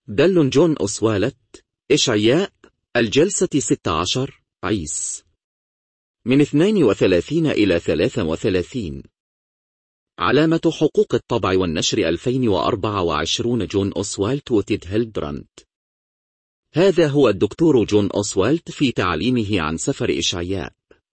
دل جون أوسوالت، إشعياء، الجلسة 16، عيس. من 32 إلى 33. علامة حقوق الطبع والنشر 2024. جون أوسوالت وتيد هيلدبراند. هذا هو الدكتور جون أوسوالت في تعليمه عن سفر إشعياء.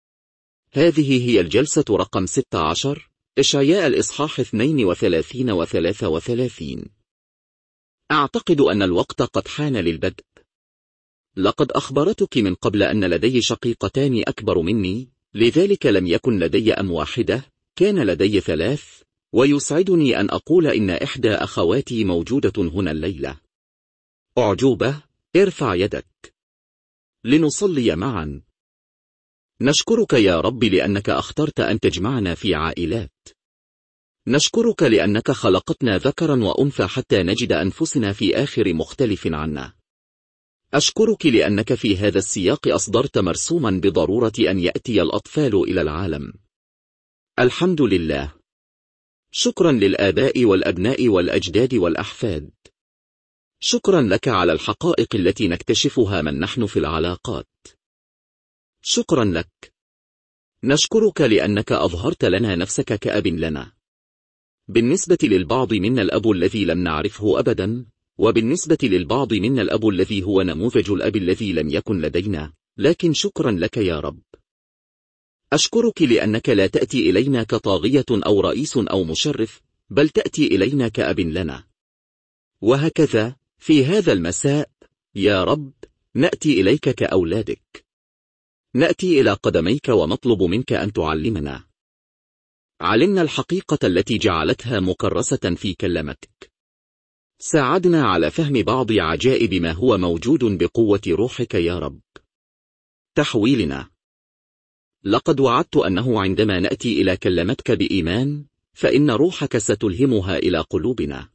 هذه هي الجلسة رقم 16، إشعياء الإصحاح 32 و 33. أعتقد أن الوقت قد حان للبدء. لقد أخبرتك من قبل أن لدي شقيقتان أكبر مني، لذلك لم يكن لدي أم واحدة، كان لدي 3، ويسعدني أن أقول إن إحدى أخواتي موجودة هنا الليلة. أعجوبة، ارفع يدك لنصلي معا. نشكرك يا رب لأنك اخترت أن تجمعنا في عائلات. نشكرك لأنك خلقتنا ذكرا وأنثى حتى نجد أنفسنا في آخر مختلف عنا. أشكرك لأنك في هذا السياق أصدرت مرسوما بضرورة أن يأتي الأطفال إلى العالم. الحمد لله. شكرا للآباء والأبناء والأجداد والأحفاد. شكرا لك على الحقائق التي نكتشفها من نحن في العلاقات. شكرا لك. نشكرك لأنك أظهرت لنا نفسك كأب لنا. بالنسبة للبعض منا الأب الذي لم نعرفه أبدا، وبالنسبة للبعض منا الأب الذي هو نموذج الأب الذي لم يكن لدينا، لكن شكرا لك يا رب. أشكرك لأنك لا تأتي إلينا كطاغية أو رئيس أو مشرف، بل تأتي إلينا كأب لنا. وهكذا في هذا المساء يا رب نأتي إليك كأولادك. نأتي إلى قدميك ونطلب منك أن تعلمنا. علمنا الحقيقة التي جعلتها مكرسة في كلمتك. ساعدنا على فهم بعض عجائب ما هو موجود بقوة روحك يا رب. تحويلنا. لقد وعدت أنه عندما نأتي إلى كلمتك بإيمان، فإن روحك ستلهمها إلى قلوبنا.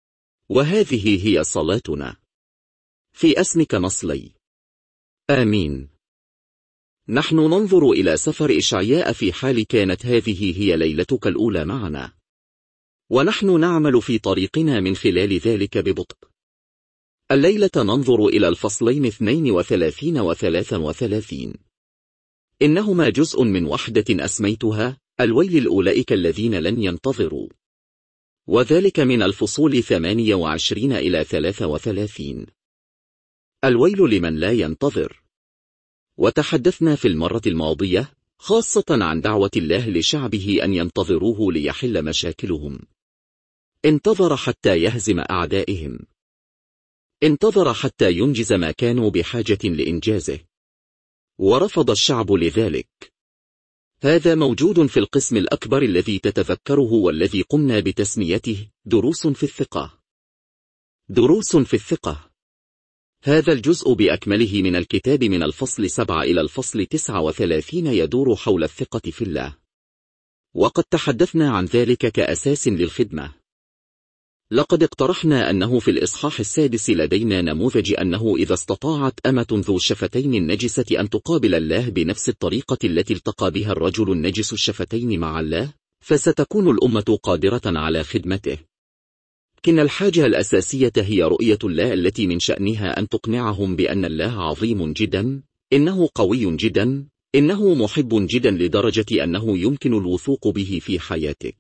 وهذه هي صلاتنا. في اسمك نصلي. آمين. نحن ننظر إلى سفر إشعياء في حال كانت هذه هي ليلتك الأولى معنا، ونحن نعمل في طريقنا من خلال ذلك ببطء. الليلة ننظر إلى الفصلين 32 و 33. إنهما جزء من وحدة أسميتها الويل لأولئك الذين لن ينتظروا، وذلك من الفصول 28 إلى 33. الويل لمن لا ينتظر. وتحدثنا في المرة الماضية خاصة عن دعوة الله لشعبه أن ينتظروه ليحل مشاكلهم. انتظر حتى يهزم أعدائهم. انتظر حتى ينجز ما كانوا بحاجة لإنجازه. ورفض الشعب لذلك. هذا موجود في القسم الأكبر الذي تتذكره والذي قمنا بتسميته دروس في الثقة. دروس في الثقة. هذا الجزء بأكمله من الكتاب من الفصل 7 إلى الفصل 39 يدور حول الثقة في الله. وقد تحدثنا عن ذلك كأساس للخدمة. لقد اقترحنا أنه في الإصحاح 6 لدينا نموذج أنه إذا استطاعت أمة ذو الشفتين النجسة أن تقابل الله بنفس الطريقة التي التقى بها الرجل النجس الشفتين مع الله، فستكون الأمة قادرة على خدمته. لكن الحاجة الأساسية هي رؤية الله التي من شأنها أن تقنعهم بأن الله عظيم جدا، إنه قوي جدا، إنه محب جدا لدرجة أنه يمكن الوثوق به في حياتك.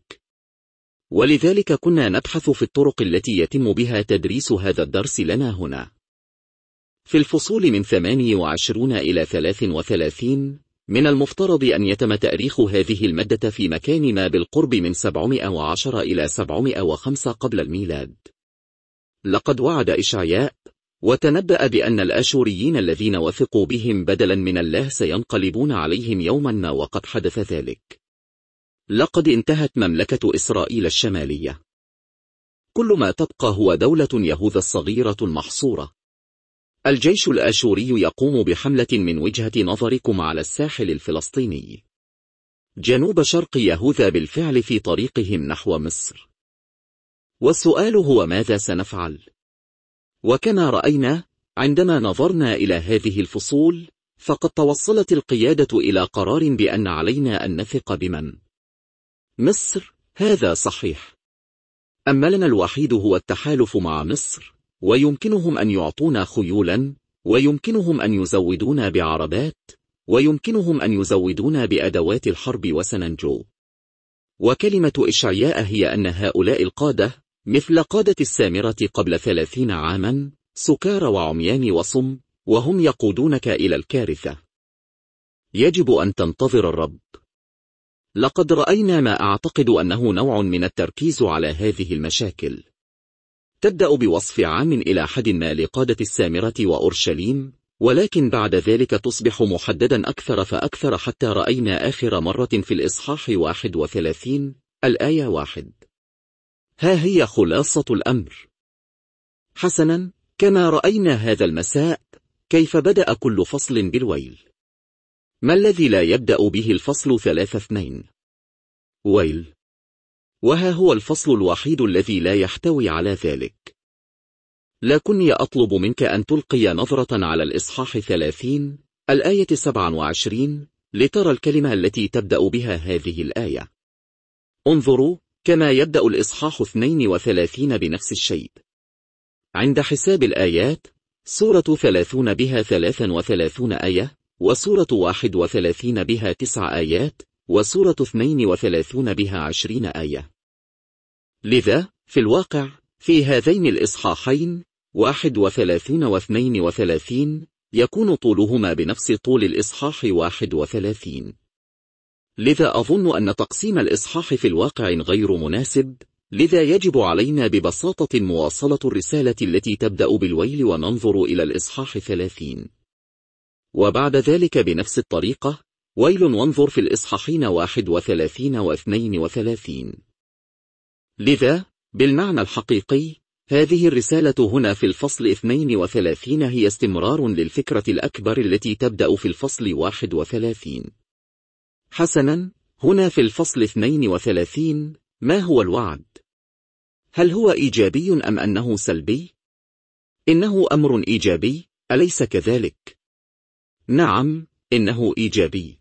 ولذلك كنا نبحث في الطرق التي يتم بها تدريس هذا الدرس لنا هنا. في الفصول من 28 إلى 33 من المفترض أن يتم تأريخ هذه المادة في مكان ما بالقرب من 710 إلى 705 قبل الميلاد. لقد وعد إشعياء وتنبأ بأن الآشوريين الذين وثقوا بهم بدلا من الله سينقلبون عليهم يوما ما، وقد حدث ذلك. لقد انتهت مملكة إسرائيل الشمالية. كل ما تبقى هو دولة يهوذا الصغيرة المحصورة. الجيش الآشوري يقوم بحملة من وجهة نظركم على الساحل الفلسطيني جنوب شرق يهوذا بالفعل في طريقهم نحو مصر. والسؤال هو ماذا سنفعل؟ وكما رأينا عندما نظرنا إلى هذه الفصول، فقد توصلت القيادة إلى قرار بأن علينا أن نثق بمن؟ مصر. هذا صحيح. أملنا الوحيد هو التحالف مع مصر، ويمكنهم أن يعطونا خيولا، ويمكنهم أن يزودونا بعربات، ويمكنهم أن يزودونا بأدوات الحرب وسننجو. وكلمة إشعياء هي أن هؤلاء القادة مثل قادة السامرة قبل 30 عاما، سكارى وعميان وصم، وهم يقودونك إلى الكارثة. يجب أن تنتظر الرب. لقد رأينا ما أعتقد أنه نوع من التركيز على هذه المشاكل. تبدأ بوصف عام إلى حد ما لقادة السامرة وأورشليم، ولكن بعد ذلك تصبح محددا أكثر فأكثر حتى رأينا آخر مرة في الإصحاح 31 الآية 1. ها هي خلاصة الأمر. حسنا، كما رأينا هذا المساء كيف بدأ كل فصل بالويل. ما الذي لا يبدأ به الفصل 3:2؟ ويل. وها هو الفصل الوحيد الذي لا يحتوي على ذلك. لكني أطلب منك أن تلقي نظرة على الإصحاح 30 الآية 27 لترى الكلمة التي تبدأ بها هذه الآية. انظروا كما يبدأ الإصحاح 32 بنفس الشيء. عند حساب الآيات، سورة 30 بها 33 آية، وسورة 31 بها 9 آيات، وسورة 32 بها 20 آية. لذا في الواقع في هذين الإصحاحين 31 و 32 يكون طولهما بنفس طول الإصحاح 31. لذا أظن أن تقسيم الإصحاح في الواقع غير مناسب، لذا يجب علينا ببساطة مواصلة الرسالة التي تبدأ بالويل وننظر إلى الإصحاح 30. وبعد ذلك بنفس الطريقة ويل، وانظر في الإصحاحين 31 و 32. لذا بالمعنى الحقيقي هذه الرسالة هنا في الفصل 32 هي استمرار للفكرة الأكبر التي تبدأ في الفصل 31. حسنا، هنا في الفصل 32 ما هو الوعد؟ هل هو إيجابي أم أنه سلبي؟ إنه أمر إيجابي، أليس كذلك؟ نعم، إنه إيجابي.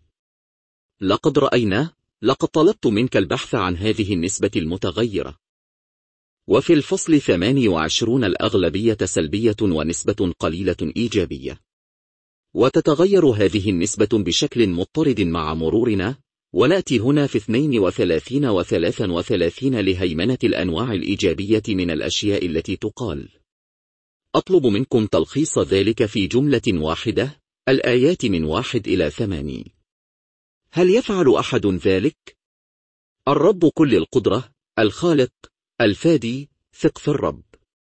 لقد طلبت منك البحث عن هذه النسبة المتغيرة. وفي الفصل 28 الأغلبية سلبية ونسبة قليلة إيجابية. وتتغير هذه النسبة بشكل مضطرد مع مرورنا، ونأتي هنا في 32 و 33 لهيمنة الأنواع الإيجابية من الأشياء التي تقال. أطلب منكم تلخيص ذلك في جملة واحدة، الآيات من 1 إلى 8. هل يفعل أحد ذلك؟ الرب كل القدرة، الخالق، الفادي، ثق في الرب.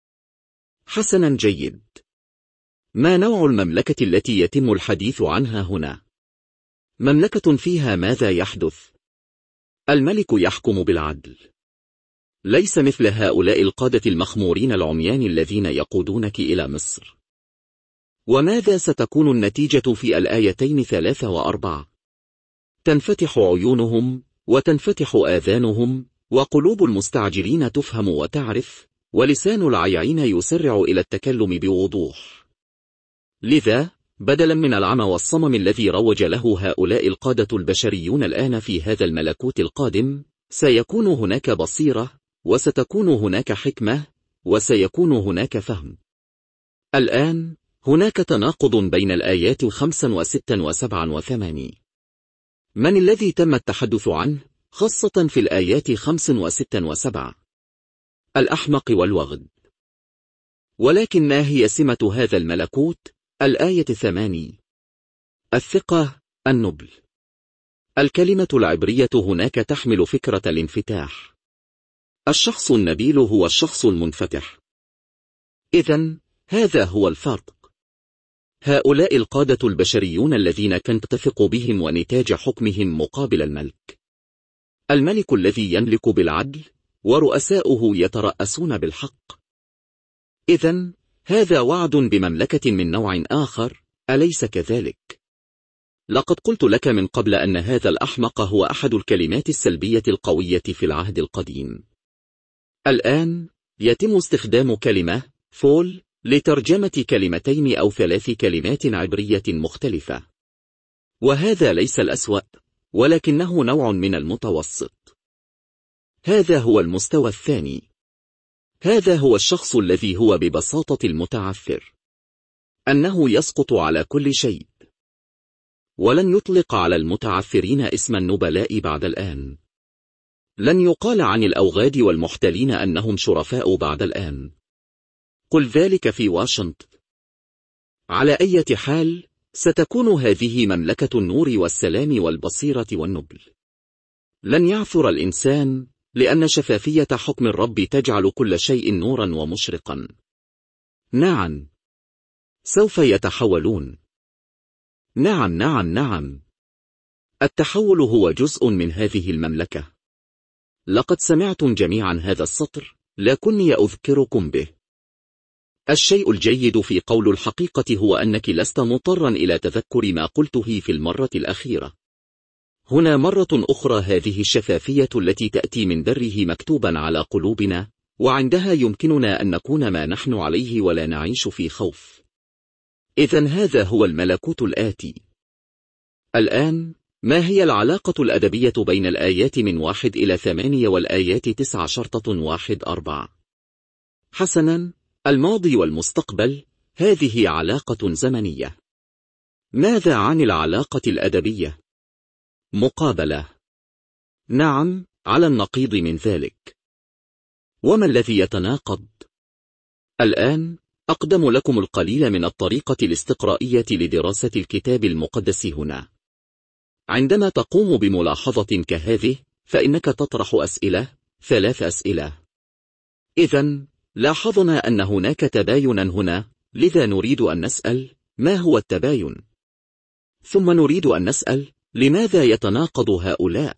حسنا، جيد. ما نوع المملكة التي يتم الحديث عنها هنا؟ مملكة فيها ماذا يحدث؟ الملك يحكم بالعدل. ليس مثل هؤلاء القادة المخمورين العميان الذين يقودونك إلى مصر. وماذا ستكون النتيجة في الآيتين 3 و4؟ تنفتح عيونهم، وتنفتح آذانهم، وقلوب المستعجلين تفهم وتعرف، ولسان العيعين يسرع إلى التكلم بوضوح. لذا بدلا من العمى والصمم الذي روج له هؤلاء القادة البشريون الآن في هذا الملكوت القادم، سيكون هناك بصيرة، وستكون هناك حكمة، وسيكون هناك فهم. الآن هناك تناقض بين الآيات 5 و6 و7 و8. من الذي تم التحدث عنه خاصة في الآيات 5 و6 و7؟ الأحمق والوغد. ولكن ما هي سمة هذا الملكوت؟ الآية 8. الثقة، النبل. الكلمة العبرية هناك تحمل فكرة الانفتاح. الشخص النبيل هو الشخص المنفتح. إذن هذا هو الفرق. هؤلاء القادة البشريون الذين كنت تثق بهم ونتاج حكمهم مقابل الملك. الملك الذي يملك بالعدل، ورؤساؤه يترأسون بالحق. إذن هذا وعد بمملكة من نوع آخر، أليس كذلك؟ لقد قلت لك من قبل أن هذا الأحمق هو أحد الكلمات السلبية القوية في العهد القديم. الآن يتم استخدام كلمة فول لترجمة كلمتين أو 3 كلمات عبرية مختلفة. وهذا ليس الأسوأ، ولكنه نوع من المتوسط. هذا هو المستوى الثاني. هذا هو الشخص الذي هو ببساطة المتعثر، أنه يسقط على كل شيء. ولن يطلق على المتعثرين اسم النبلاء بعد الآن. لن يقال عن الأوغاد والمحتلين أنهم شرفاء بعد الآن. قل ذلك في واشنطن. على أي حال، ستكون هذه مملكة النور والسلام والبصيرة والنبل. لن يعثر الإنسان، لأن شفافية حكم الرب تجعل كل شيء نورا ومشرقا. نعم، سوف يتحولون. نعم نعم نعم، التحول هو جزء من هذه المملكة. لقد سمعتم جميعا هذا السطر، لكني أذكركم به. الشيء الجيد في قول الحقيقة هو أنك لست مضطرا إلى تذكر ما قلته في المرة الأخيرة. هنا مرة أخرى هذه الشفافية التي تأتي من دره مكتوبا على قلوبنا، وعندها يمكننا أن نكون ما نحن عليه ولا نعيش في خوف. إذن هذا هو الملكوت الآتي. الآن، ما هي العلاقة الأدبية بين الآيات من 1 إلى 8 والآيات 19-1-4؟ حسنا، الماضي والمستقبل، هذه علاقة زمنية. ماذا عن العلاقة الأدبية؟ مقابلة. نعم، على النقيض من ذلك. وما الذي يتناقض؟ الآن، أقدم لكم القليل من الطريقة الاستقرائية لدراسة الكتاب المقدس هنا. عندما تقوم بملاحظة كهذه، فإنك تطرح أسئلة، 3 أسئلة. إذن، لاحظنا أن هناك تباينا هنا، لذا نريد أن نسأل: ما هو التباين؟ ثم نريد أن نسأل: لماذا يتناقض هؤلاء؟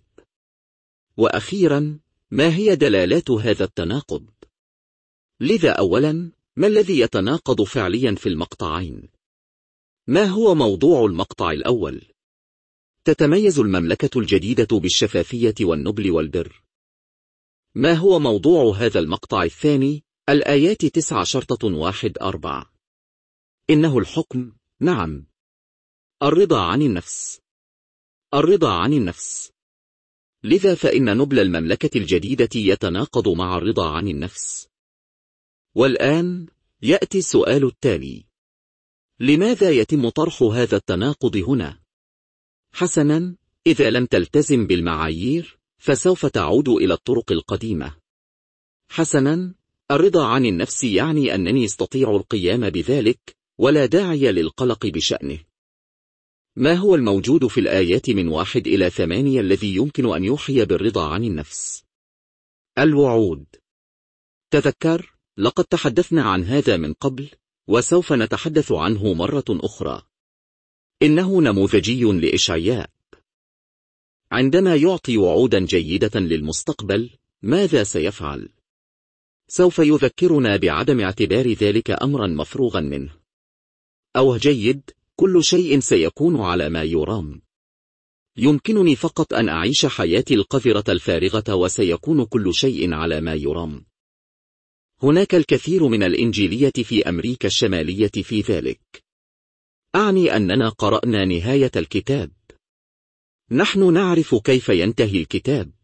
وأخيرا، ما هي دلالات هذا التناقض؟ لذا أولا، ما الذي يتناقض فعليا في المقطعين؟ ما هو موضوع المقطع الأول؟ تتميز المملكة الجديدة بالشفافية والنبل والبر. ما هو موضوع هذا المقطع الثاني؟ الآيات 19-1-4. إنه الحكم، نعم. الرضا عن النفس. الرضا عن النفس. لذا فإن نبل المملكة الجديدة يتناقض مع الرضا عن النفس. والآن، يأتي السؤال التالي: لماذا يتم طرح هذا التناقض هنا؟ حسنا، إذا لم تلتزم بالمعايير، فسوف تعود إلى الطرق القديمة. حسنا، الرضا عن النفس يعني أنني استطيع القيام بذلك، ولا داعي للقلق بشأنه. ما هو الموجود في الآيات من 1 إلى 8 الذي يمكن أن يوحي بالرضا عن النفس؟ الوعود. تذكر، لقد تحدثنا عن هذا من قبل، وسوف نتحدث عنه مرة أخرى. إنه نموذجي لإشعياء. عندما يعطي وعودا جيدة للمستقبل، ماذا سيفعل؟ سوف يذكرنا بعدم اعتبار ذلك أمرا مفروغا منه. أو جيد، كل شيء سيكون على ما يرام. يمكنني فقط أن أعيش حياتي القذرة الفارغة وسيكون كل شيء على ما يرام. هناك الكثير من الإنجيلية في أمريكا الشمالية في ذلك. أعني أننا قرأنا نهاية الكتاب. نحن نعرف كيف ينتهي الكتاب.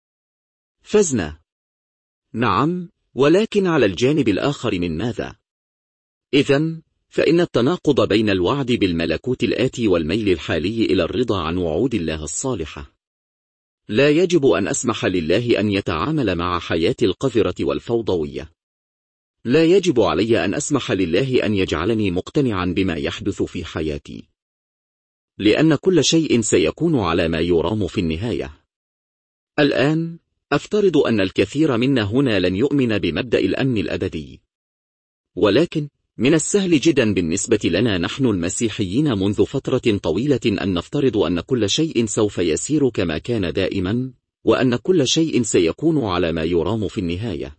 فزنا. نعم، ولكن على الجانب الآخر من ماذا؟ إذن، فإن التناقض بين الوعد بالملكوت الآتي والميل الحالي إلى الرضا عن وعود الله الصالحة. لا يجب أن أسمح لله أن يتعامل مع حياتي القذرة والفوضوية. لا يجب علي أن أسمح لله أن يجعلني مقتنعا بما يحدث في حياتي. لأن كل شيء سيكون على ما يرام في النهاية. الآن، أفترض أن الكثير منا هنا لن يؤمن بمبدأ الأمن الأبدي. ولكن، من السهل جدا بالنسبة لنا نحن المسيحيين منذ فترة طويلة أن نفترض أن كل شيء سوف يسير كما كان دائما، وأن كل شيء سيكون على ما يرام في النهاية.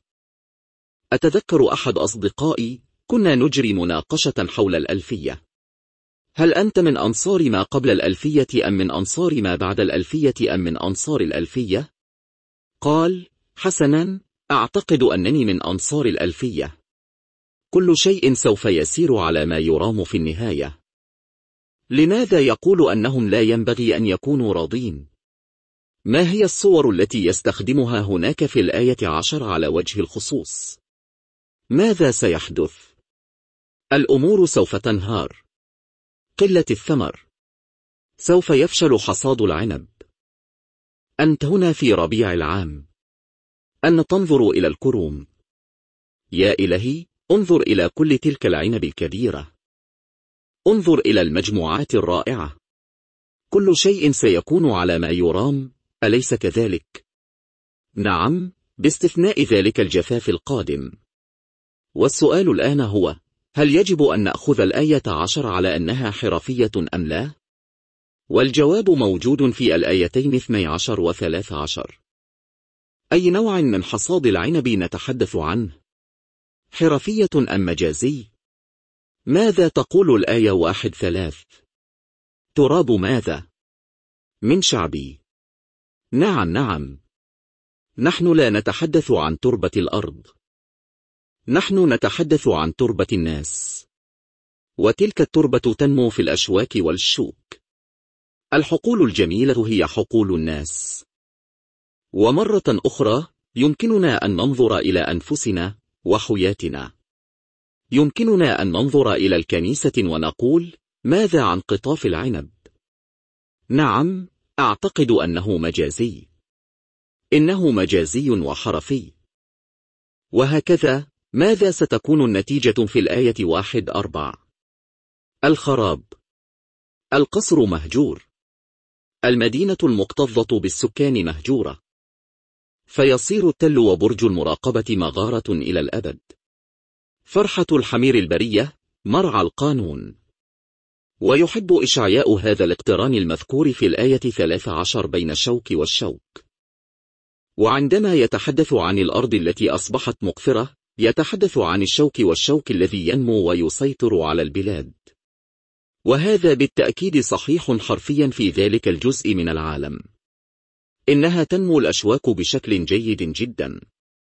أتذكر أحد أصدقائي، كنا نجري مناقشة حول الألفية. هل أنت من أنصار ما قبل الألفية أم من أنصار ما بعد الألفية أم من أنصار الألفية؟ قال: حسنا، أعتقد أنني من أنصار الألفية. كل شيء سوف يسير على ما يرام في النهاية. لماذا يقول أنهم لا ينبغي أن يكونوا راضين؟ ما هي الصور التي يستخدمها هناك في الآية 10 على وجه الخصوص؟ ماذا سيحدث؟ الأمور سوف تنهار. قلة الثمر. سوف يفشل حصاد العنب. أنت هنا في ربيع العام. أن تنظر إلى الكروم. يا إلهي، انظر إلى كل تلك العنب الكبيرة. انظر إلى المجموعات الرائعة. كل شيء سيكون على ما يرام، أليس كذلك؟ نعم، باستثناء ذلك الجفاف القادم. والسؤال الآن هو: هل يجب أن نأخذ الآية 10 على أنها حرفية أم لا؟ والجواب موجود في الآيتين 12 و 13. أي نوع من حصاد العنب نتحدث عنه؟ حرفية أم مجازي؟ ماذا تقول الآية 1:3؟ تراب ماذا؟ من شعبي. نعم. نحن لا نتحدث عن تربة الأرض. نحن نتحدث عن تربة الناس. وتلك التربة تنمو في الأشواك والشوك. الحقول الجميلة هي حقول الناس. ومرة أخرى يمكننا أن ننظر إلى أنفسنا وحياتنا. يمكننا أن ننظر إلى الكنيسة ونقول: ماذا عن قطاف العنب؟ نعم، أعتقد أنه مجازي. إنه مجازي وحرفي. وهكذا، ماذا ستكون النتيجة في الآية 1:4؟ الخراب. القصر مهجور. المدينة المكتظة بالسكان مهجورة. فيصير التل وبرج المراقبة مغارة إلى الأبد. فرحة الحمير البرية مرعى القانون. ويحب إشعياء هذا الاقتران المذكور في الآية 13 بين الشوك والشوك. وعندما يتحدث عن الأرض التي أصبحت مقفرة، يتحدث عن الشوك والشوك الذي ينمو ويسيطر على البلاد. وهذا بالتأكيد صحيح حرفيا في ذلك الجزء من العالم. إنها تنمو الأشواك بشكل جيد جدا.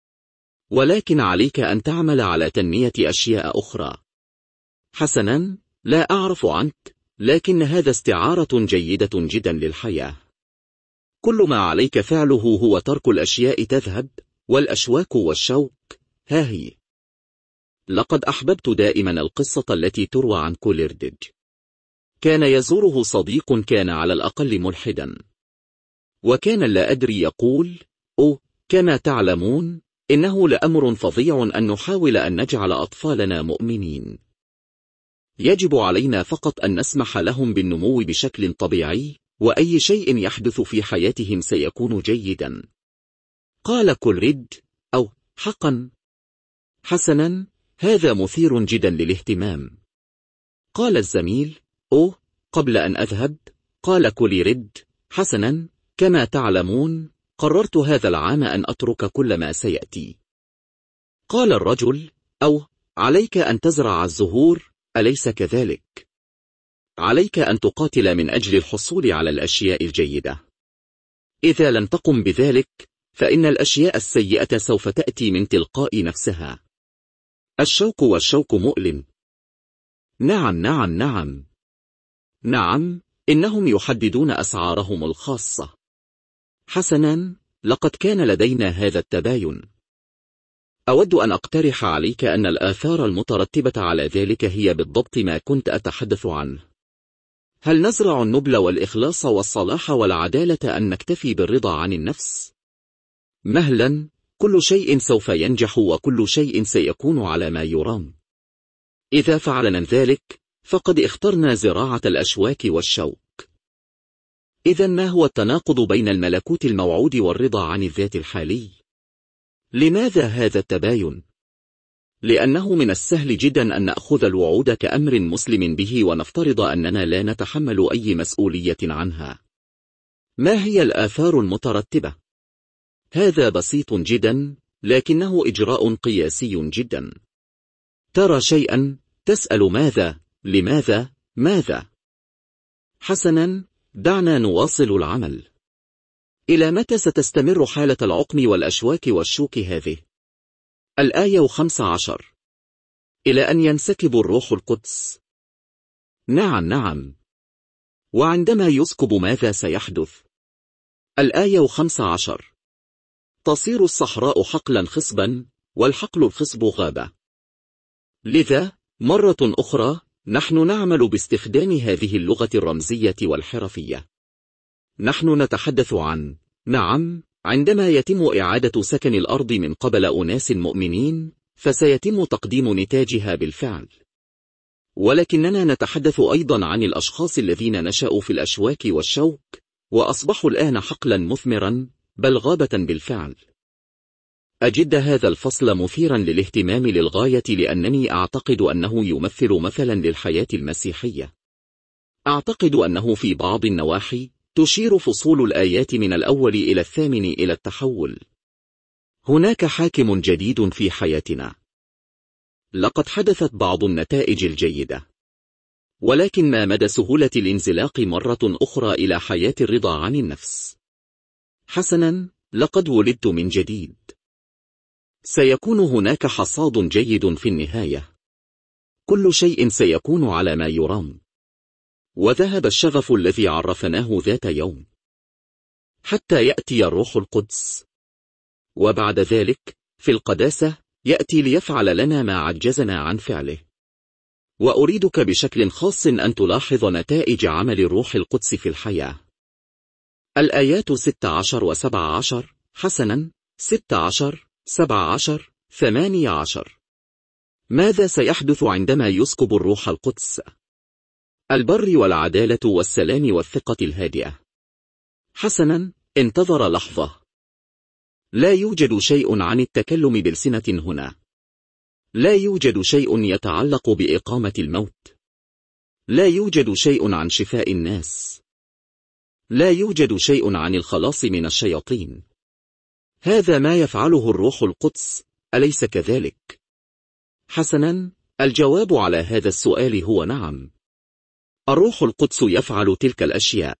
ولكن عليك أن تعمل على تنمية أشياء أخرى. حسنا، لا أعرف عنك، لكن هذا استعارة جيدة جدا للحياة. كل ما عليك فعله هو ترك الأشياء تذهب، والأشواك والشوك ها هي. لقد أحببت دائما القصة التي تروى عن كوليردج. كان يزوره صديق كان على الأقل ملحدا. وكان لا أدري يقول: أوه، كما تعلمون، إنه لأمر فظيع أن نحاول أن نجعل أطفالنا مؤمنين. يجب علينا فقط أن نسمح لهم بالنمو بشكل طبيعي، وأي شيء يحدث في حياتهم سيكون جيدا. قال كولريدج: أو حقا. حسنا، هذا مثير جدا للاهتمام. قال الزميل: أوه، قبل أن أذهب، قال كوليريدج: حسنا، كما تعلمون، قررت هذا العام أن أترك كل ما سيأتي. قال الرجل: أو عليك أن تزرع الزهور، أليس كذلك؟ عليك أن تقاتل من أجل الحصول على الأشياء الجيدة. إذا لم تقم بذلك، فإن الأشياء السيئة سوف تأتي من تلقاء نفسها. الشوك والشوك مؤلم. نعم، إنهم يحددون أسعارهم الخاصة. حسنا، لقد كان لدينا هذا التباين. أود أن أقترح عليك أن الآثار المترتبة على ذلك هي بالضبط ما كنت أتحدث عنه. هل نزرع النبل والإخلاص والصلاح والعدالة أن نكتفي بالرضا عن النفس؟ مهلا، كل شيء سوف ينجح وكل شيء سيكون على ما يرام. إذا فعلنا ذلك، فقد اخترنا زراعة الأشواك والشوك. إذا ما هو التناقض بين الملكوت الموعود والرضا عن الذات الحالي؟ لماذا هذا التباين؟ لأنه من السهل جدا أن نأخذ الوعود كأمر مسلم به ونفترض أننا لا نتحمل أي مسؤولية عنها. ما هي الآثار المترتبة؟ هذا بسيط جدا، لكنه إجراء قياسي جدا. ترى شيئا، تسأل ماذا، لماذا، ماذا؟ حسنا، دعنا نواصل العمل. إلى متى ستستمر حالة العقم والأشواك والشوك هذه؟ الآية 15. إلى أن ينسكب الروح القدس. نعم. وعندما يسكب ماذا سيحدث؟ الآية 15. تصير الصحراء حقلا خصبا، والحقل الخصب غابة. لذا مرة أخرى نحن نعمل باستخدام هذه اللغة الرمزية والحرفية. نحن نتحدث عن نعم عندما يتم إعادة سكن الأرض من قبل أناس مؤمنين فسيتم تقديم نتاجها بالفعل. ولكننا نتحدث أيضا عن الأشخاص الذين نشأوا في الأشواك والشوك وأصبحوا الآن حقلا مثمرا بل غابة بالفعل. أجد هذا الفصل مثيرا للاهتمام للغاية لأنني أعتقد أنه يمثل مثلا للحياة المسيحية. أعتقد أنه في بعض النواحي تشير فصول الآيات من الأول إلى الثامن إلى التحول. هناك حاكم جديد في حياتنا. لقد حدثت بعض النتائج الجيدة، ولكن ما مدى سهولة الانزلاق مرة أخرى إلى حياة الرضا عن النفس؟ حسنا، لقد ولدت من جديد. سيكون هناك حصاد جيد في النهاية. كل شيء سيكون على ما يرام. وذهب الشغف الذي عرفناه ذات يوم حتى يأتي الروح القدس، وبعد ذلك في القداسة يأتي ليفعل لنا ما عجزنا عن فعله. وأريدك بشكل خاص أن تلاحظ نتائج عمل الروح القدس في الحياة. الآيات 16 و 17. حسنا، 16 17 18. ماذا سيحدث عندما يسكب الروح القدس؟ البر والعدالة والسلام والثقة الهادئة. حسنا، انتظر لحظة. لا يوجد شيء عن التكلم بلسنة هنا. لا يوجد شيء يتعلق بإقامة الموت. لا يوجد شيء عن شفاء الناس. لا يوجد شيء عن الخلاص من الشياطين. هذا ما يفعله الروح القدس، أليس كذلك؟ حسنا، الجواب على هذا السؤال هو نعم. الروح القدس يفعل تلك الأشياء.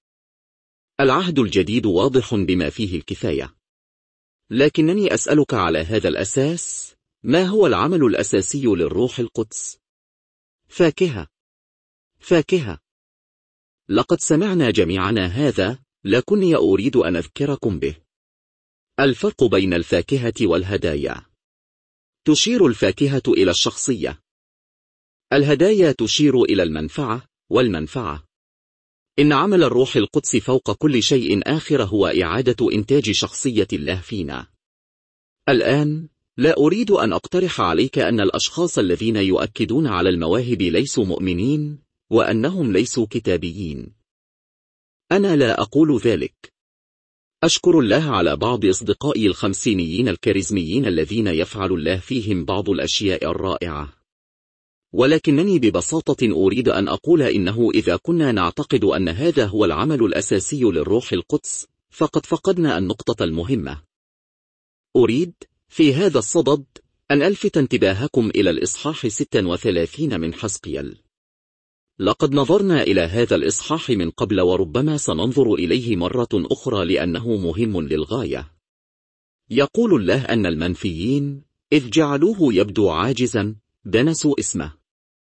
العهد الجديد واضح بما فيه الكفاية. لكنني أسألك على هذا الأساس، ما هو العمل الأساسي للروح القدس؟ فاكهة. فاكهة. لقد سمعنا جميعنا هذا، لكني أريد أن أذكركم به. الفرق بين الفاكهة والهدايا. تشير الفاكهة إلى الشخصية. الهدايا تشير إلى المنفعة والمنفعة. إن عمل الروح القدس فوق كل شيء آخر هو إعادة إنتاج شخصية الله فينا. الآن لا أريد أن أقترح عليك أن الأشخاص الذين يؤكدون على المواهب ليسوا مؤمنين وأنهم ليسوا كتابيين. أنا لا أقول ذلك. أشكر الله على بعض أصدقائي الخمسينيين الكاريزميين الذين يفعل الله فيهم بعض الأشياء الرائعة. ولكنني ببساطة أريد أن أقول إنه إذا كنا نعتقد أن هذا هو العمل الأساسي للروح القدس فقد فقدنا النقطة المهمة. أريد في هذا الصدد أن ألفت انتباهكم إلى الإصحاح 36 من حزقيال. لقد نظرنا إلى هذا الإصحاح من قبل وربما سننظر إليه مرة أخرى لأنه مهم للغاية. يقول الله أن المنفيين إذ جعلوه يبدو عاجزا دنسوا اسمه.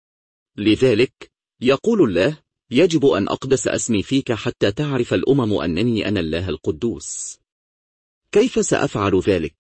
لذلك يقول الله يجب أن أقدس اسمي فيك حتى تعرف الأمم أنني أنا الله القدوس. كيف سأفعل ذلك؟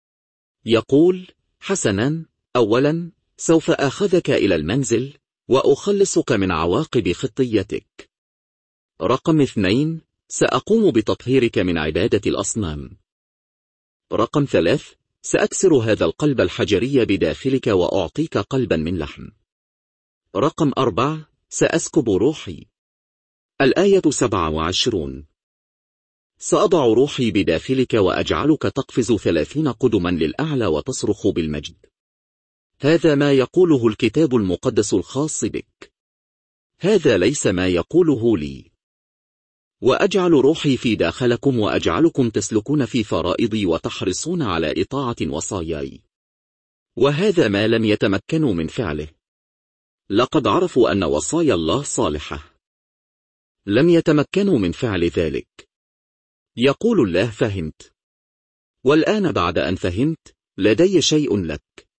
يقول حسنا، أولا سوف أخذك إلى المنزل وأخلصك من عواقب خطيتك. رقم 2 سأقوم بتطهيرك من عبادة الأصنام. رقم 3 سأكسر هذا القلب الحجري بداخلك وأعطيك قلبا من لحم. رقم 4 سأسكب روحي. الآية 27 سأضع روحي بداخلك وأجعلك تقفز 30 قدما للأعلى وتصرخ بالمجد. هذا ما يقوله الكتاب المقدس الخاص بك. هذا ليس ما يقوله لي. وأجعل روحي في داخلكم وأجعلكم تسلكون في فرائضي وتحرصون على إطاعة وصاياي. وهذا ما لم يتمكنوا من فعله. لقد عرفوا أن وصايا الله صالحة. لم يتمكنوا من فعل ذلك. يقول الله فهمت. والآن بعد أن فهمت لدي شيء لك.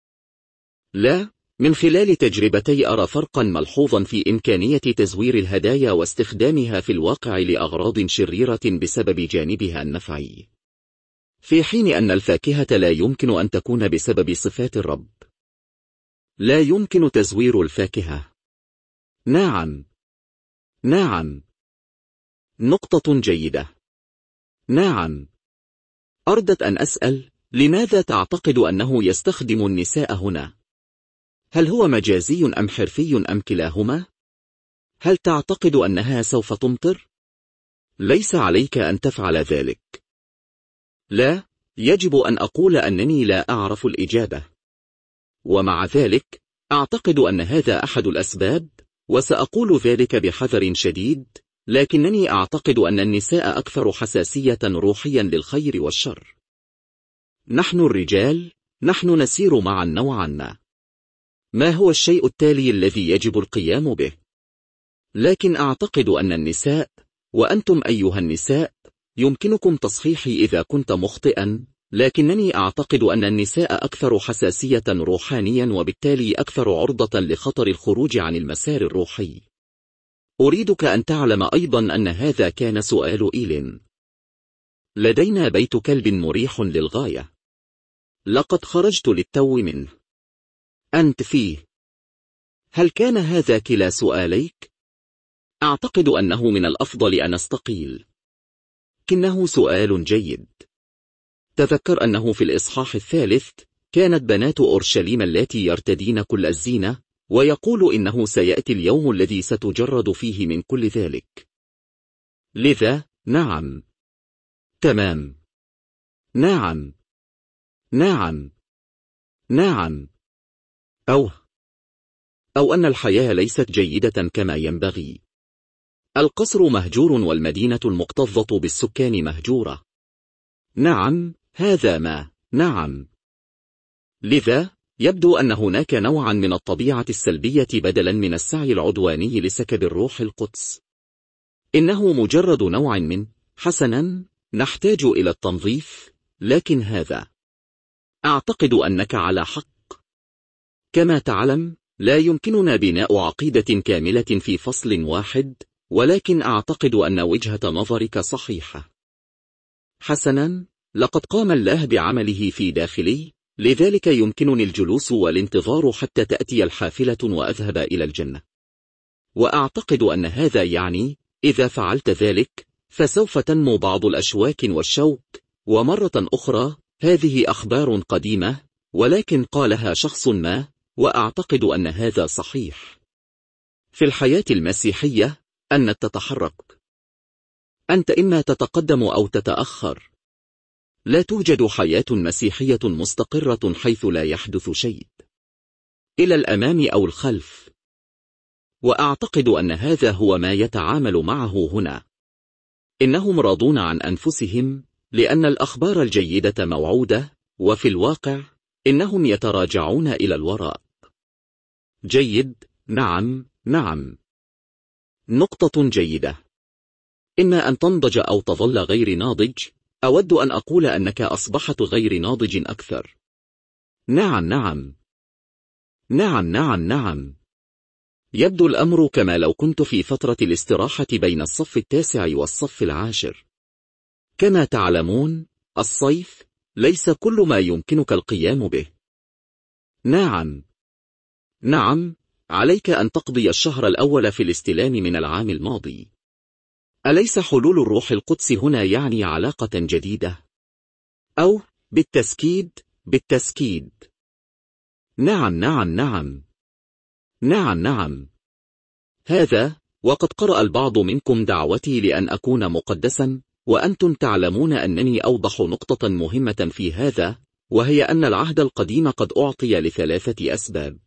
لا، من خلال تجربتي أرى فرقا ملحوظا في إمكانية تزوير الهدايا واستخدامها في الواقع لأغراض شريرة بسبب جانبها النفعي، في حين أن الفاكهة لا يمكن أن تكون بسبب صفات الرب. لا يمكن تزوير الفاكهة. نعم. نعم. نقطة جيدة. نعم. أردت أن أسأل، لماذا تعتقد أنه يستخدم النساء هنا؟ هل هو مجازي أم حرفي أم كلاهما؟ هل تعتقد أنها سوف تمطر؟ ليس عليك أن تفعل ذلك. لا، يجب أن أقول أنني لا أعرف الإجابة. ومع ذلك، أعتقد أن هذا أحد الأسباب، وسأقول ذلك بحذر شديد، لكنني أعتقد أن النساء أكثر حساسية روحيا للخير والشر. نحن الرجال، نحن نسير معا نوعا ما. ما هو الشيء التالي الذي يجب القيام به؟ لكن أعتقد أن النساء، وأنتم أيها النساء، يمكنكم تصحيحي إذا كنت مخطئا، لكنني أعتقد أن النساء أكثر حساسية روحانيا وبالتالي أكثر عرضة لخطر الخروج عن المسار الروحي. أريدك أن تعلم أيضا أن هذا كان سؤال إيلين. لدينا بيت كلب مريح للغاية. لقد خرجت للتو منه. أنت فيه. هل كان هذا كلا سؤاليك؟ أعتقد أنه من الأفضل أن أستقيل. كنه سؤال جيد. تذكر أنه في الإصحاح 3 كانت بنات أورشليم اللاتي يرتدين كل الزينة، ويقول إنه سيأتي اليوم الذي ستجرد فيه من كل ذلك. لذا، نعم. تمام. نعم. نعم. نعم. أو أن الحياة ليست جيدة كما ينبغي. القصر مهجور والمدينة المكتظة بالسكان مهجورة. نعم، هذا ما. نعم. لذا، يبدو أن هناك نوعا من الطبيعة السلبية بدلا من السعي العدواني لسكب الروح القدس. إنه مجرد نوع من، حسنا، نحتاج إلى التنظيف، لكن هذا. أعتقد أنك على حق. كما تعلم، لا يمكننا بناء عقيدة كاملة في فصل واحد، ولكن أعتقد أن وجهة نظرك صحيحة. حسنا، لقد قام الله بعمله في داخلي، لذلك يمكنني الجلوس والانتظار حتى تأتي الحافلة وأذهب إلى الجنة. وأعتقد أن هذا يعني، إذا فعلت ذلك، فسوف تنمو بعض الأشواك والشوك. ومرة أخرى، هذه أخبار قديمة، ولكن قالها شخص ما، وأعتقد أن هذا صحيح. في الحياة المسيحية، أن تتحرك. أنت إما تتقدم أو تتأخر. لا توجد حياة مسيحية مستقرة حيث لا يحدث شيء. إلى الأمام أو الخلف. وأعتقد أن هذا هو ما يتعامل معه هنا. إنهم راضون عن أنفسهم، لأن الأخبار الجيدة موعودة، وفي الواقع، إنهم يتراجعون إلى الوراء. جيد، نعم، نعم. نقطة جيدة. إما أن تنضج أو تظل غير ناضج. أود أن أقول أنك أصبحت غير ناضج أكثر. نعم نعم. نعم نعم نعم. يبدو الأمر كما لو كنت في فترة الاستراحة بين الصف 9 والصف 10. كما تعلمون، الصيف ليس كل ما يمكنك القيام به. نعم. نعم، عليك أن تقضي الشهر الأول في الاستلام من العام الماضي. أليس حلول الروح القدس هنا يعني علاقة جديدة؟ أو، بالتسكيد. نعم نعم نعم. نعم نعم. هذا، وقد قرأ البعض منكم دعوتي لأن أكون مقدسا، وأنتم تعلمون أنني أوضح نقطة مهمة في هذا، وهي أن العهد القديم قد أعطي ل3 أسباب.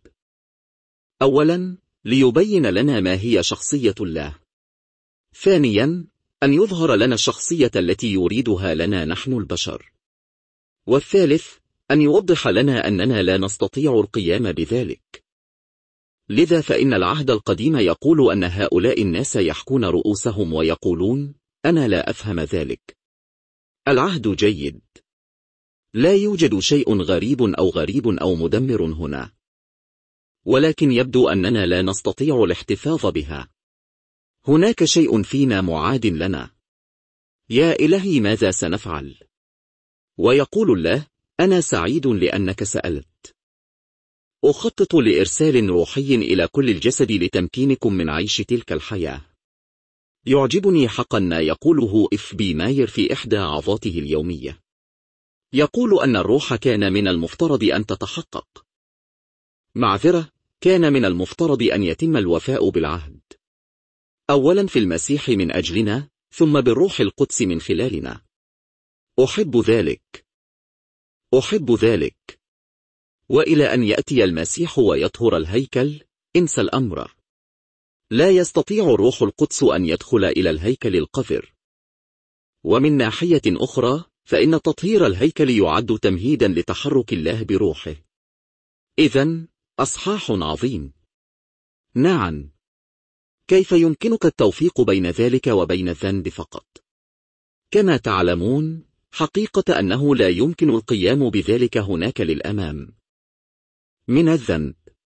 أولا، ليبين لنا ما هي شخصية الله. ثانيا، أن يظهر لنا الشخصية التي يريدها لنا نحن البشر. والثالث، أن يوضح لنا أننا لا نستطيع القيام بذلك. لذا فإن العهد القديم يقول أن هؤلاء الناس يحكون رؤوسهم ويقولون: أنا لا أفهم ذلك. العهد جيد. لا يوجد شيء غريب أو مدمر هنا. ولكن يبدو أننا لا نستطيع الاحتفاظ بها. هناك شيء فينا معاد لنا. يا إلهي، ماذا سنفعل؟ ويقول الله: أنا سعيد لأنك سألت. أخطط لإرسال روحي إلى كل الجسد لتمكينكم من عيش تلك الحياة. يعجبني حقا ما يقوله إف بي ماير في إحدى عظاته اليومية. يقول أن الروح كان من المفترض أن تتحقق. معذرة، كان من المفترض أن يتم الوفاء بالعهد. أولا في المسيح من أجلنا، ثم بالروح القدس من خلالنا. أحب ذلك. أحب ذلك. وإلى أن يأتي المسيح ويطهر الهيكل، انسى الأمر. لا يستطيع الروح القدس أن يدخل إلى الهيكل القذر. ومن ناحية أخرى، فإن تطهير الهيكل يعد تمهيدا لتحرك الله بروحه. إذن، أصحاح عظيم. نعم. كيف يمكنك التوفيق بين ذلك وبين الذنب فقط؟ كما تعلمون، حقيقة أنه لا يمكن القيام بذلك هناك للأمام. من الذنب.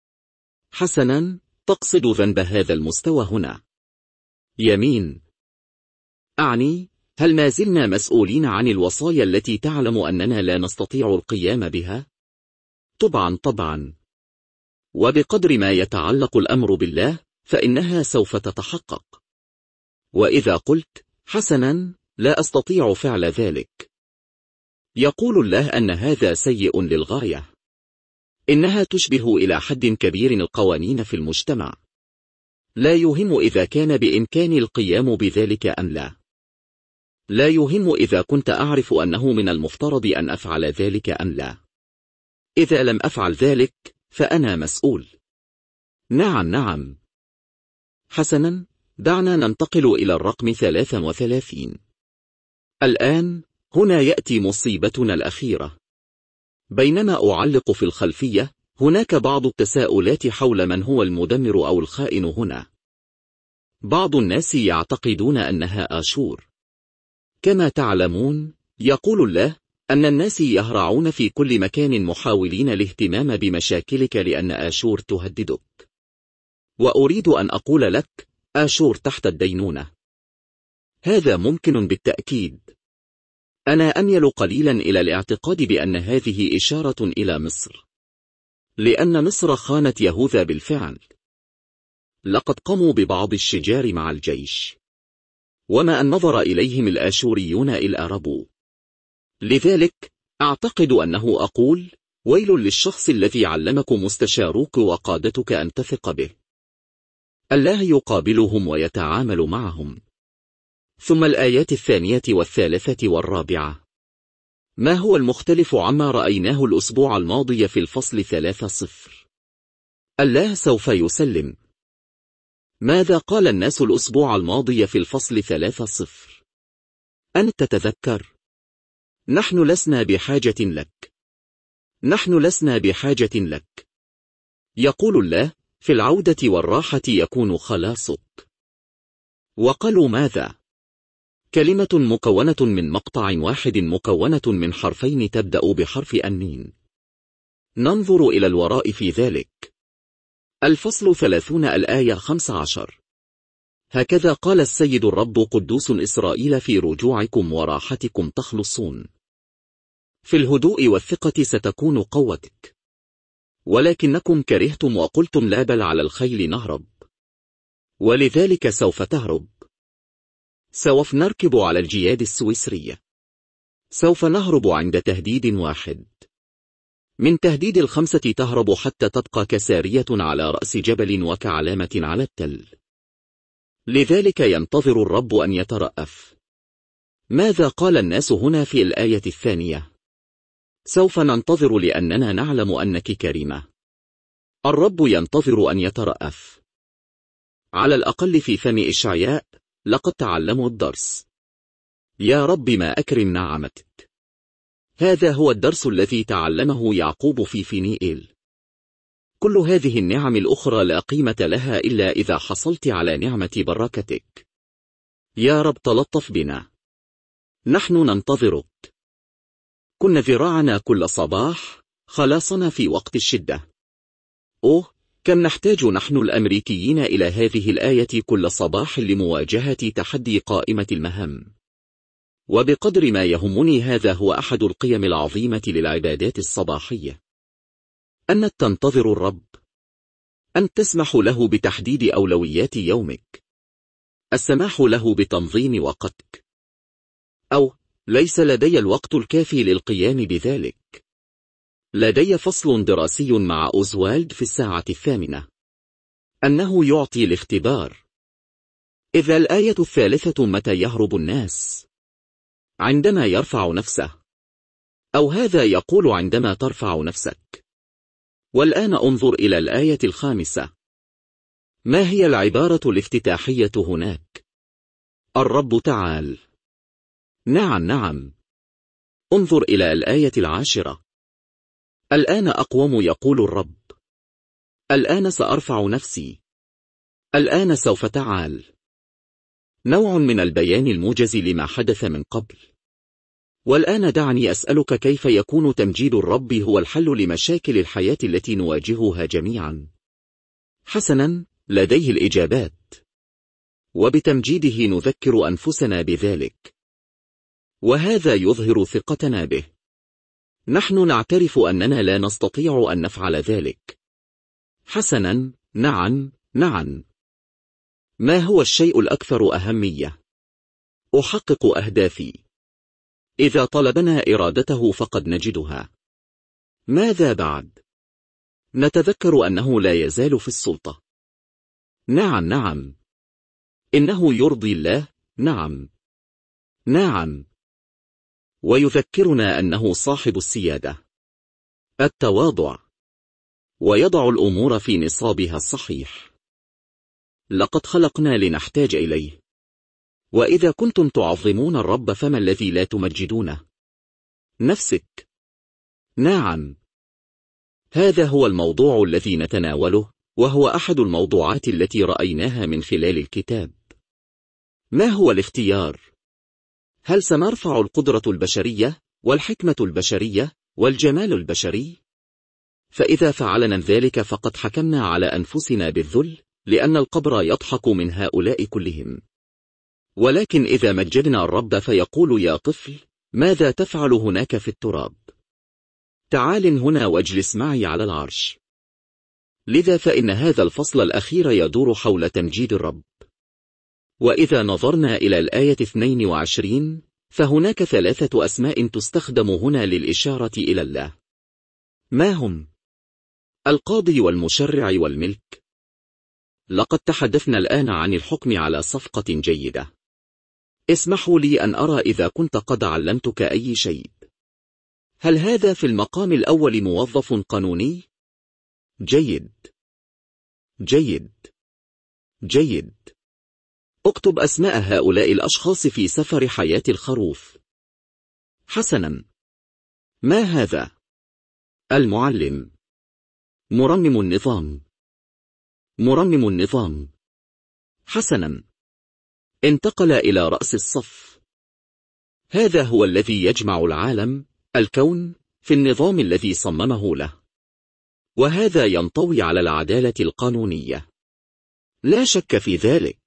حسنا، تقصد ذنب هذا المستوى هنا. يمين. أعني، هل ما زلنا مسؤولين عن الوصايا التي تعلم أننا لا نستطيع القيام بها؟ طبعا. وبقدر ما يتعلق الأمر بالله، فإنها سوف تتحقق. وإذا قلت، حسنا، لا أستطيع فعل ذلك، يقول الله أن هذا سيء للغاية. إنها تشبه إلى حد كبير القوانين في المجتمع. لا يهم إذا كان بإمكاني القيام بذلك أم لا. لا يهم إذا كنت أعرف أنه من المفترض أن أفعل ذلك أم لا. إذا لم أفعل ذلك، فأنا مسؤول. نعم. حسنا، دعنا ننتقل إلى الرقم 33. الآن، هنا يأتي مصيبتنا الأخيرة. بينما أعلق في الخلفية، هناك بعض التساؤلات حول من هو المدمر أو الخائن هنا. بعض الناس يعتقدون أنها آشور. كما تعلمون، يقول الله أن الناس يهرعون في كل مكان محاولين الاهتمام بمشاكلك لأن آشور تهددك. وأريد أن أقول لك، آشور تحت الدينونة. هذا ممكن بالتأكيد. أنا أميل قليلا إلى الاعتقاد بأن هذه إشارة إلى مصر، لأن مصر خانت يهوذا بالفعل. لقد قاموا ببعض الشجار مع الجيش، وما أن نظر إليهم الآشوريون إلى ربوا. لذلك، أعتقد أنه أقول، ويل للشخص الذي علمك مستشاروك وقادتك أن تثق به. الله يقابلهم ويتعامل معهم. ثم الآيات 2 و3 و4. ما هو المختلف عما رأيناه الأسبوع الماضي في الفصل 3:0؟ الله سوف يسلم. ماذا قال الناس الأسبوع الماضي في الفصل 3:0؟ أنت تتذكر؟ نحن لسنا بحاجة لك. نحن لسنا بحاجة لك. يقول الله، في العودة والراحة يكون خلاصك. وقالوا ماذا؟ كلمة مكونة من مقطع واحد مكونة من حرفين تبدأ بحرف النين. ننظر إلى الوراء في ذلك. الفصل 30 الآية 15. هكذا قال السيد الرب قدوس إسرائيل، في رجوعكم وراحتكم تخلصون. في الهدوء والثقة ستكون قوتك. ولكنكم كرهتم وقلتم لا، بل على الخيل نهرب. ولذلك سوف تهرب. سوف نركب على الجياد السويسرية. سوف نهرب عند تهديد واحد. من تهديد 5 تهرب حتى تبقى كسارية على رأس جبل وكعلامة على التل. لذلك ينتظر الرب أن يترأف. ماذا قال الناس هنا في الآية 2؟ سوف ننتظر لأننا نعلم أنك كريمة. الرب ينتظر أن يترأف. على الأقل في فم إشعياء، لقد تعلموا الدرس. يا رب ما أكرم نعمتك. هذا هو الدرس الذي تعلمه يعقوب في فينيئيل. كل هذه النعم الأخرى لا قيمة لها إلا إذا حصلت على نعمة بركتك. يا رب تلطف بنا. نحن ننتظرك. كن ذراعنا كل صباح، خلاصنا في وقت الشدة. أوه، كم نحتاج نحن الأمريكيين إلى هذه الآية كل صباح لمواجهة تحدي قائمة المهام. وبقدر ما يهمني، هذا هو أحد القيم العظيمة للعبادات الصباحية. أن تنتظر الرب، أن تسمح له بتحديد أولويات يومك، السماح له بتنظيم وقتك، أو ليس لدي الوقت الكافي للقيام بذلك. لدي فصل دراسي مع أوزوالد في 8:00 أنه يعطي الاختبار. إذا الآية 3 متى يهرب الناس؟ عندما يرفع نفسه، أو هذا يقول عندما ترفع نفسك. والآن انظر إلى الآية 5. ما هي العبارة الافتتاحية هناك؟ الرب تعال. نعم نعم. انظر إلى الآية 10. الآن أقوم يقول الرب. الآن سأرفع نفسي. الآن سوف تعال. نوع من البيان الموجز لما حدث من قبل. والآن دعني أسألك، كيف يكون تمجيد الرب هو الحل لمشاكل الحياة التي نواجهها جميعا؟ حسنا، لديه الإجابات، وبتمجيده نذكر أنفسنا بذلك، وهذا يظهر ثقتنا به. نحن نعترف أننا لا نستطيع أن نفعل ذلك. حسنا، نعم نعم. ما هو الشيء الأكثر أهمية؟ أحقق أهدافي. إذا طلبنا إرادته فقد نجدها. ماذا بعد؟ نتذكر أنه لا يزال في السلطة. نعم نعم. إنه يرضي الله. نعم نعم. ويذكرنا أنه صاحب السيادة، التواضع، ويضع الأمور في نصابها الصحيح. لقد خلقنا لنحتاج إليه. وإذا كنتم تعظمون الرب فما الذي لا تمجدونه؟ نفسك. نعم. هذا هو الموضوع الذي نتناوله، وهو أحد الموضوعات التي رأيناها من خلال الكتاب. ما هو الاختيار؟ هل سنرفع القدرة البشرية، والحكمة البشرية، والجمال البشري؟ فإذا فعلنا ذلك فقد حكمنا على أنفسنا بالذل، لأن القبر يضحك من هؤلاء كلهم. ولكن إذا مجدنا الرب فيقول: يا طفل، ماذا تفعل هناك في التراب؟ تعال هنا واجلس معي على العرش. لذا فإن هذا الفصل الأخير يدور حول تمجيد الرب. وإذا نظرنا إلى الآية 22 فهناك 3 أسماء تستخدم هنا للإشارة إلى الله. ما هم؟ القاضي والمشرع والملك. لقد تحدثنا الآن عن الحكم على صفقة جيدة. اسمحوا لي أن أرى إذا كنت قد علمتك أي شيء. هل هذا في المقام الأول موظف قانوني؟ جيد جيد جيد. اكتب أسماء هؤلاء الأشخاص في سفر حياة الخروف. حسنا. ما هذا؟ المعلم. مرمم النظام. مرمم النظام. حسنا. انتقل إلى رأس الصف. هذا هو الذي يجمع العالم، الكون، في النظام الذي صممه له. وهذا ينطوي على العدالة القانونية. لا شك في ذلك.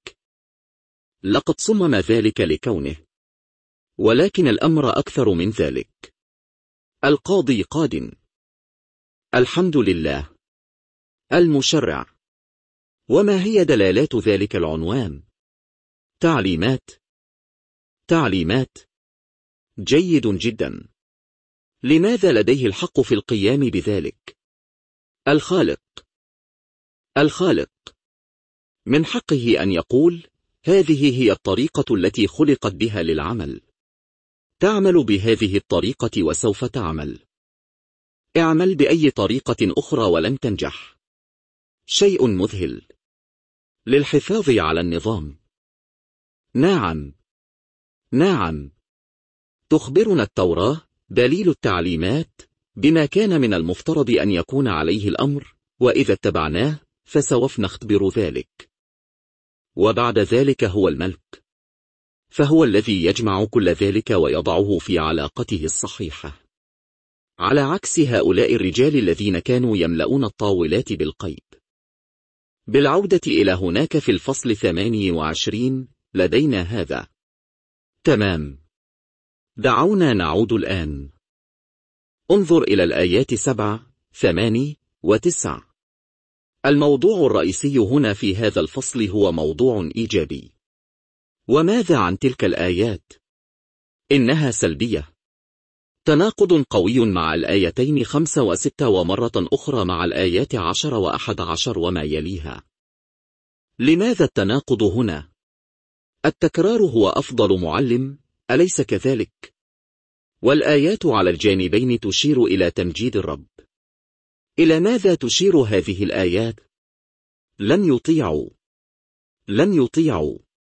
لقد صمم ذلك لكونه. ولكن الأمر أكثر من ذلك. القاضي قادٍ. الحمد لله. المشرع. وما هي دلالات ذلك العنوان؟ تعليمات. تعليمات. جيد جدا. لماذا لديه الحق في القيام بذلك؟ الخالق. الخالق. من حقه أن يقول: هذه هي الطريقة التي خلقت بها للعمل. تعمل بهذه الطريقة وسوف تعمل. اعمل بأي طريقة أخرى ولن تنجح. شيء مذهل. للحفاظ على النظام. نعم نعم. تخبرنا التوراة، دليل التعليمات، بما كان من المفترض أن يكون عليه الأمر، وإذا اتبعناه فسوف نختبر ذلك. وبعد ذلك هو الملك. فهو الذي يجمع كل ذلك ويضعه في علاقته الصحيحة. على عكس هؤلاء الرجال الذين كانوا يملؤون الطاولات بالقيد. بالعودة إلى هناك في الفصل 28 لدينا هذا. تمام. دعونا نعود الآن. انظر إلى الآيات 7، 8، 9. الموضوع الرئيسي هنا في هذا الفصل هو موضوع إيجابي. وماذا عن تلك الآيات؟ إنها سلبية. تناقض قوي مع الآيتين 5 و6 ومرة أخرى مع الآيات 10 و11 وما يليها. لماذا التناقض هنا؟ التكرار هو أفضل معلم، أليس كذلك؟ والآيات على الجانبين تشير إلى تمجيد الرب. إلى ماذا تشير هذه الآيات؟ لن يطيعوا، لن يطيعوا،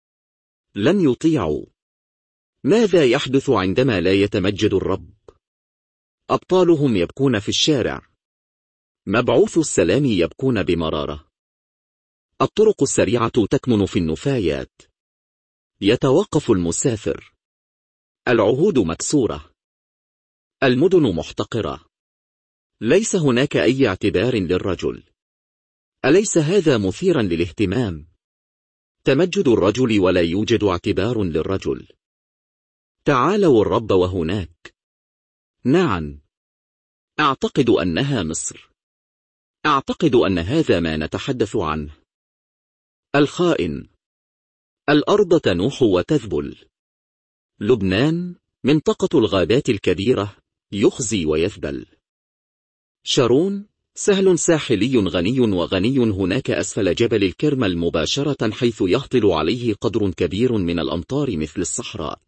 لن يطيعوا. ماذا يحدث عندما لا يتمجد الرب؟ أبطالهم يبكون في الشارع. مبعوث السلام يبكون بمرارة. الطرق السريعة تكمن في النفايات. يتوقف المسافر. العهود مكسورة. المدن محتقرة. ليس هناك أي اعتبار للرجل. أليس هذا مثيرا للاهتمام؟ تمجد الرجل ولا يوجد اعتبار للرجل. تعالوا الرب وهناك. نعم. أعتقد أنها مصر. أعتقد أن هذا ما نتحدث عنه. الخائن. الأرض تنوح وتذبل. لبنان، منطقة الغابات الكبيرة، يخزي ويذبل. شارون، سهل ساحلي غني وغني هناك أسفل جبل الكرمل مباشرة حيث يهطل عليه قدر كبير من الأمطار مثل الصحراء.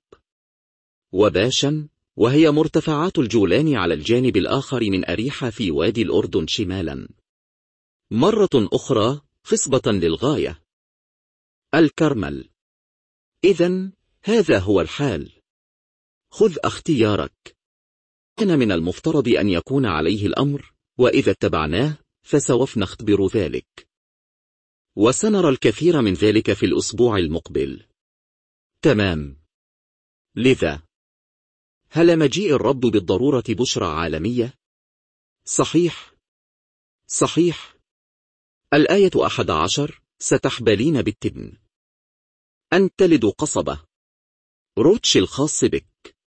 وباشن، وهي مرتفعات الجولان على الجانب الآخر من أريحة في وادي الأردن شمالا. مرة أخرى خصبة للغاية. الكرمل. إذن هذا هو الحال. خذ اختيارك. كان من المفترض أن يكون عليه الأمر، وإذا اتبعناه فسوف نختبر ذلك. وسنرى الكثير من ذلك في الأسبوع المقبل. تمام. لذا هل مجيء الرب بالضرورة بشرى عالمية؟ صحيح. صحيح. الآية 11: ستحبلين بالتبن. أن تلد قصبة. روتش الخاص بك.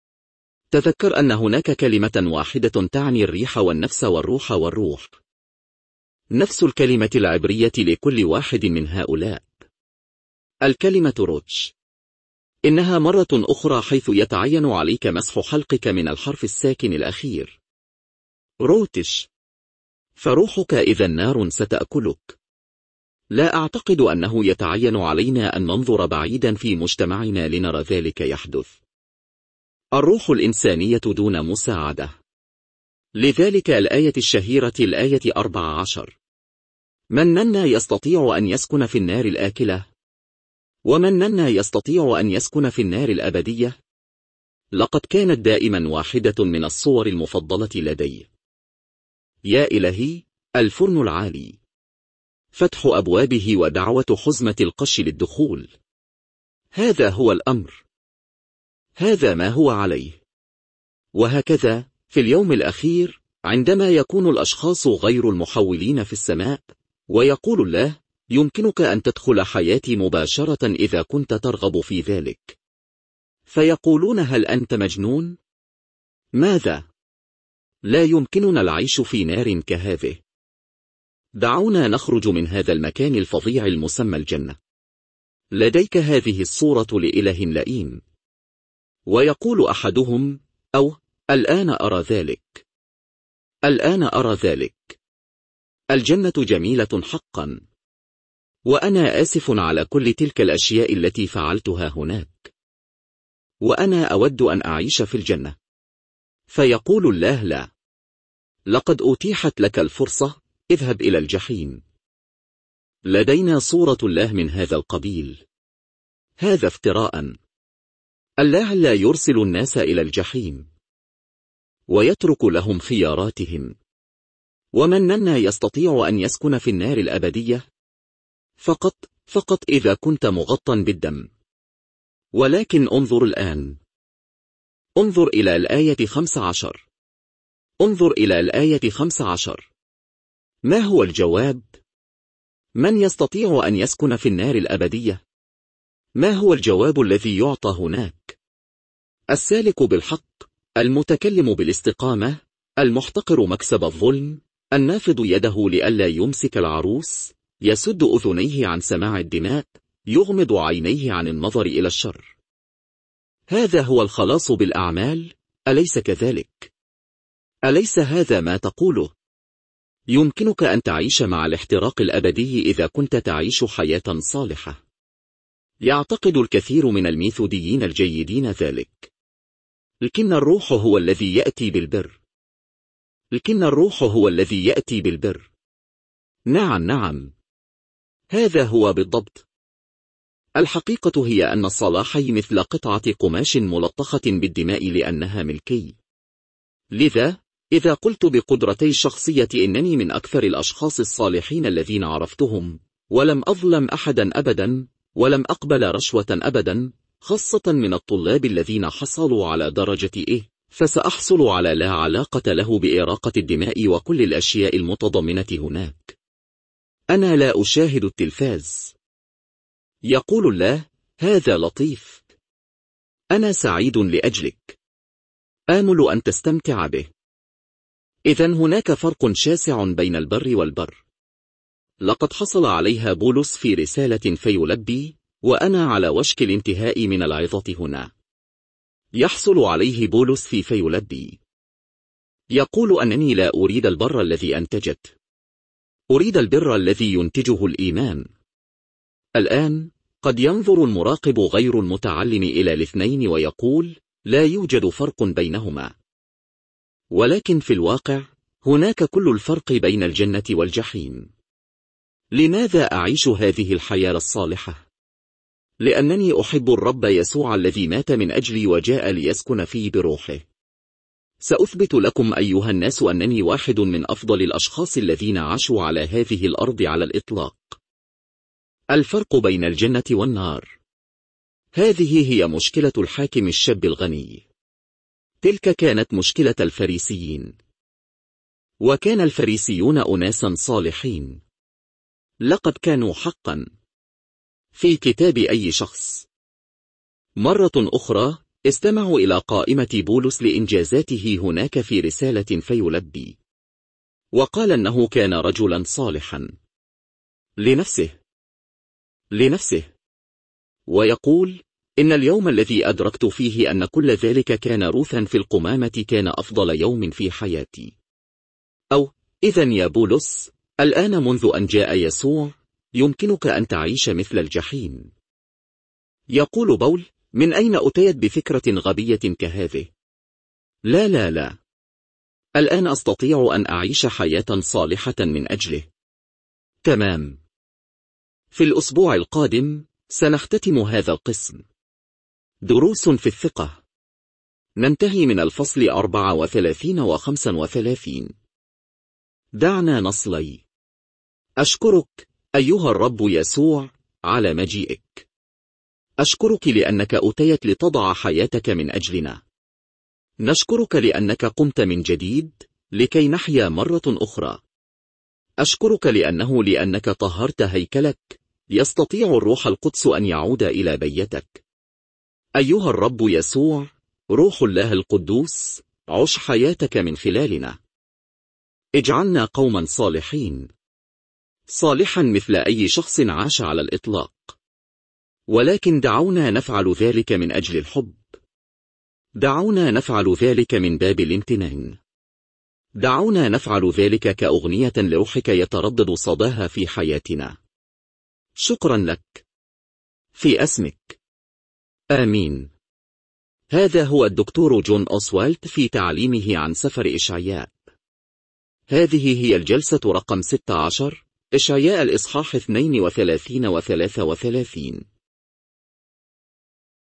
تذكر أن هناك كلمة واحدة تعني الريح والنفس والروح والروح. نفس الكلمة العبرية لكل واحد من هؤلاء. الكلمة روتش. إنها مرة أخرى حيث يتعين عليك مسح حلقك من الحرف الساكن الأخير. روتش. فروحك إذا نار ستأكلك. لا أعتقد أنه يتعين علينا أن ننظر بعيدا في مجتمعنا لنرى ذلك يحدث. الروح الإنسانية دون مساعدة. لذلك الآية الشهيرة الآية 14: من يستطيع أن يسكن في النار الآكلة؟ ومن يستطيع أن يسكن في النار الأبدية؟ لقد كانت دائما واحدة من الصور المفضلة لدي. يا إلهي، الفرن العالي. فتح أبوابه ودعوة حزمة القش للدخول. هذا هو الأمر. هذا ما هو عليه. وهكذا في اليوم الأخير عندما يكون الأشخاص غير المحولين في السماء، ويقول الله: يمكنك أن تدخل حياتي مباشرة إذا كنت ترغب في ذلك. فيقولون: هل أنت مجنون؟ ماذا؟ لا يمكننا العيش في نار كهذه. دعونا نخرج من هذا المكان الفظيع المسمى الجنة. لديك هذه الصورة لإله لئيم. ويقول أحدهم: الآن أرى ذلك. الآن أرى ذلك. الجنة جميلة حقا. وأنا آسف على كل تلك الأشياء التي فعلتها هناك. وأنا أود أن أعيش في الجنة. فيقول الله: لا. لقد أتيحت لك الفرصة، اذهب إلى الجحيم. لدينا صورة الله من هذا القبيل. هذا افتراء. الله لا يرسل الناس إلى الجحيم، ويترك لهم خياراتهم. ومن يستطيع أن يسكن في النار الأبدية؟ فقط إذا كنت مغطى بالدم. ولكن انظر الآن. انظر إلى الآية 15. انظر إلى الآية 15. ما هو الجواب؟ من يستطيع أن يسكن في النار الأبدية؟ ما هو الجواب الذي يعطى هناك؟ السالك بالحق، المتكلم بالاستقامة، المحتقر مكسب الظلم، النافض يده لئلا يمسك العروس، يسد أذنيه عن سماع الدماء، يغمض عينيه عن النظر إلى الشر. هذا هو الخلاص بالأعمال، أليس كذلك؟ أليس هذا ما تقوله؟ يمكنك أن تعيش مع الاحتراق الأبدي إذا كنت تعيش حياة صالحة. يعتقد الكثير من الميثوديين الجيدين ذلك. لكن الروح هو الذي يأتي بالبر. لكن الروح هو الذي يأتي بالبر. نعم نعم، هذا هو بالضبط. الحقيقة هي أن الصلاحي مثل قطعة قماش ملطخة بالدماء لأنها ملكي. لذا إذا قلت بقدرتي الشخصية إنني من أكثر الأشخاص الصالحين الذين عرفتهم، ولم أظلم أحدا أبدا، ولم أقبل رشوة أبدا، خاصة من الطلاب الذين حصلوا على درجة إيه، فسأحصل على لا علاقة له بإراقة الدماء وكل الأشياء المتضمنة هناك. أنا لا أشاهد التلفاز. يقول الله: هذا لطيف. أنا سعيد لأجلك. آمل أن تستمتع به. إذن هناك فرق شاسع بين البر والبر. لقد حصل عليها بولس في رسالة فيلبي، وأنا على وشك الانتهاء من العظة هنا. يحصل عليه بولس في فيلبي. يقول أنني لا أريد البر الذي أنتجت، أريد البر الذي ينتجه الإيمان. الآن قد ينظر المراقب غير المتعلم إلى الاثنين ويقول: لا يوجد فرق بينهما. ولكن في الواقع هناك كل الفرق بين الجنة والجحيم. لماذا أعيش هذه الحياة الصالحة؟ لأنني أحب الرب يسوع الذي مات من أجلي وجاء ليسكن في بروحه. سأثبت لكم أيها الناس أنني واحد من أفضل الأشخاص الذين عاشوا على هذه الأرض على الإطلاق. الفرق بين الجنة والنار. هذه هي مشكلة الحاكم الشاب الغني. تلك كانت مشكلة الفريسيين. وكان الفريسيون أناسا صالحين. لقد كانوا حقا في كتاب أي شخص. مرة أخرى استمعوا إلى قائمة بولس لإنجازاته هناك في رسالة فيلبي. وقال أنه كان رجلا صالحا لنفسه. ويقول: إن اليوم الذي أدركت فيه أن كل ذلك كان روثا في القمامة كان أفضل يوم في حياتي. أو إذن يا بولس، الآن منذ أن جاء يسوع يمكنك أن تعيش مثل الجحيم. يقول بول: من أين أتيت بفكرة غبية كهذه؟ لا. الآن أستطيع أن أعيش حياة صالحة من أجله. تمام. في الأسبوع القادم سنختتم هذا القسم. دروس في الثقة. ننتهي من الفصل 34 و 35. دعنا نصلي. أشكرك أيها الرب يسوع على مجيئك. أشكرك لأنك أتيت لتضع حياتك من أجلنا. نشكرك لأنك قمت من جديد لكي نحيا مرة أخرى. أشكرك لأنك طهرت هيكلك، يستطيع الروح القدس أن يعود إلى بيتك. أيها الرب يسوع، روح الله القدوس، عش حياتك من خلالنا. اجعلنا قوما صالحين، صالحا مثل أي شخص عاش على الإطلاق. ولكن دعونا نفعل ذلك من أجل الحب. دعونا نفعل ذلك من باب الامتنان. دعونا نفعل ذلك كأغنية لروحك يتردد صداها في حياتنا. شكرا لك. في اسمك. آمين. هذا هو الدكتور جون أوسوالت في تعليمه عن سفر إشعياء. هذه هي الجلسة رقم 16، إشعياء الإصحاح 32 و 33.